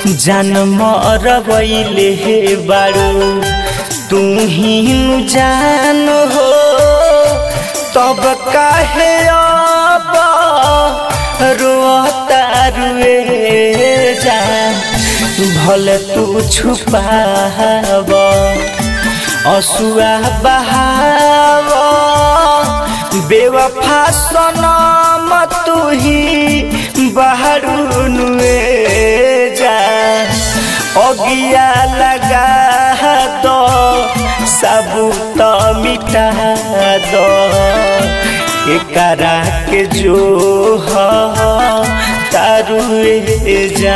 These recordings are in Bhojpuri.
जन्म रवैले हे बारू तू ही जान हो तब काहे अब रोता रुए जान भले तू छुपाव असुआ बहाव बेवफा सनम तू ही बहरू नुए जा अगिया लगा दो सबूत मिटा दो एकरा के जो तारुए जा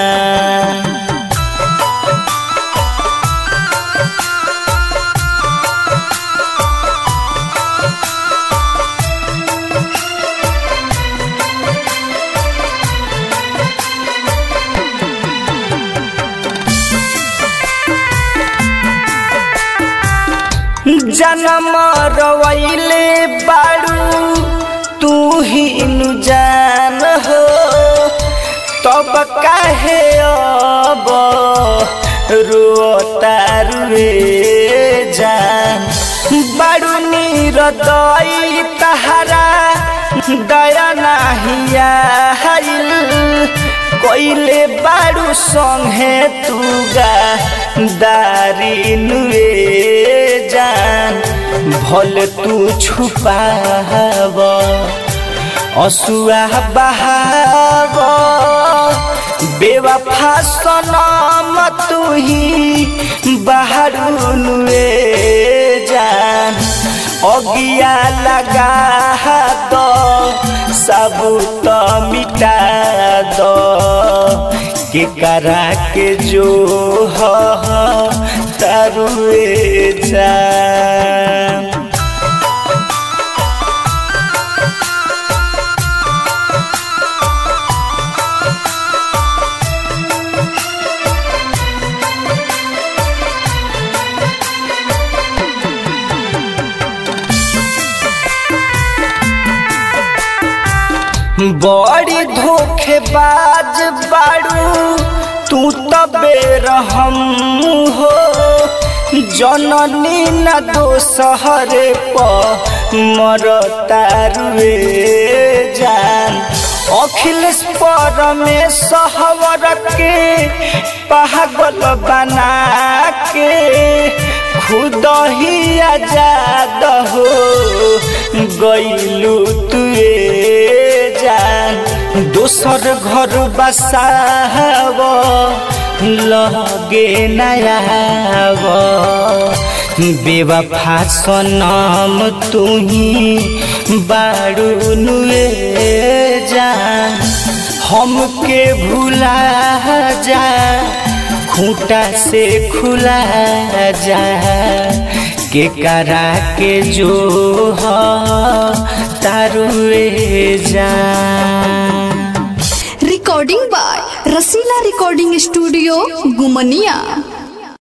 जन्म रवैले बारू तू ही जान हो तब काहे अब रोता रुए जान बारू निरदई तहरा दया नहीं आइल कोइले बारू संगे तुगा दारी नुए जान भले तू छुपाव असुआ बहाव बेवफा सनम तू ही बहरू नुए जान अगिया लगा दो सबूत मिटा दो के करा के जो तारुए जान बड़ी धोखेबाज बारू तू तबे रहम हो जननी न दोसहरे पर मरता रुए जान अखिलेश परमेश्वर के पागल बना के खुद ही आजाद हो गइलू तुए जान दोसर घर बसाव लगे नयाव बेवफा सनम तू ही बारू नुए जान हमके भुला जा खूंटा से खुला जा के करा के जो तारुए जान। Recording by Rasila recording studio Gumnia.